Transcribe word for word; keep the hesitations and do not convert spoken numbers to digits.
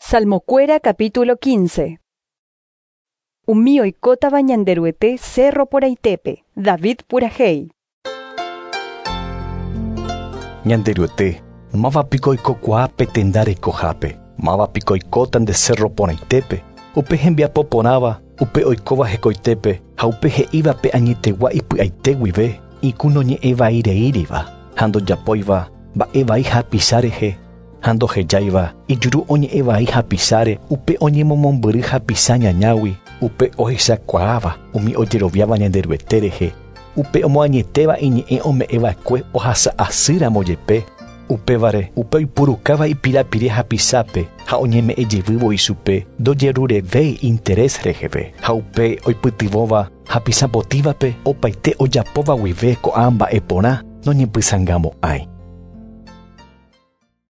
Salmocuera capítulo quince. Umi oikótava ñanderuete cerro poraitepe, David purahei. Ñanderuete, mavapiko oikokuápe tendarekohápe, mavapiko oikótande cerro poraitepe, upe hembiapoporãva, upe oikóva hekoitépe, ha upe he'ívape añetegua ipy'aite guive, iku noñe'ẽvaireíriva, ha ndojapóiva mba'e vai hapicha rehe, ha ndohejáiva ijuru oñe'ẽvai hapicháre upe oñemomombyry hapicha ñañágui, upe ohechakuaáva umi ojeroviáva ñanderuete rehe, upe omoañetéva iñe'ẽ ome'ẽva'ekue ohasa asýramo jepe, upévare upe oipurukáva ipirapire hapichápe ha oñeme'ẽjevývo ichupe ndojerurevéi interés reheve, ha upe oipytyvõva hapichapotívape opaite ojapóva guive ko'ã mba'e porã noñepysãngamo'ãi.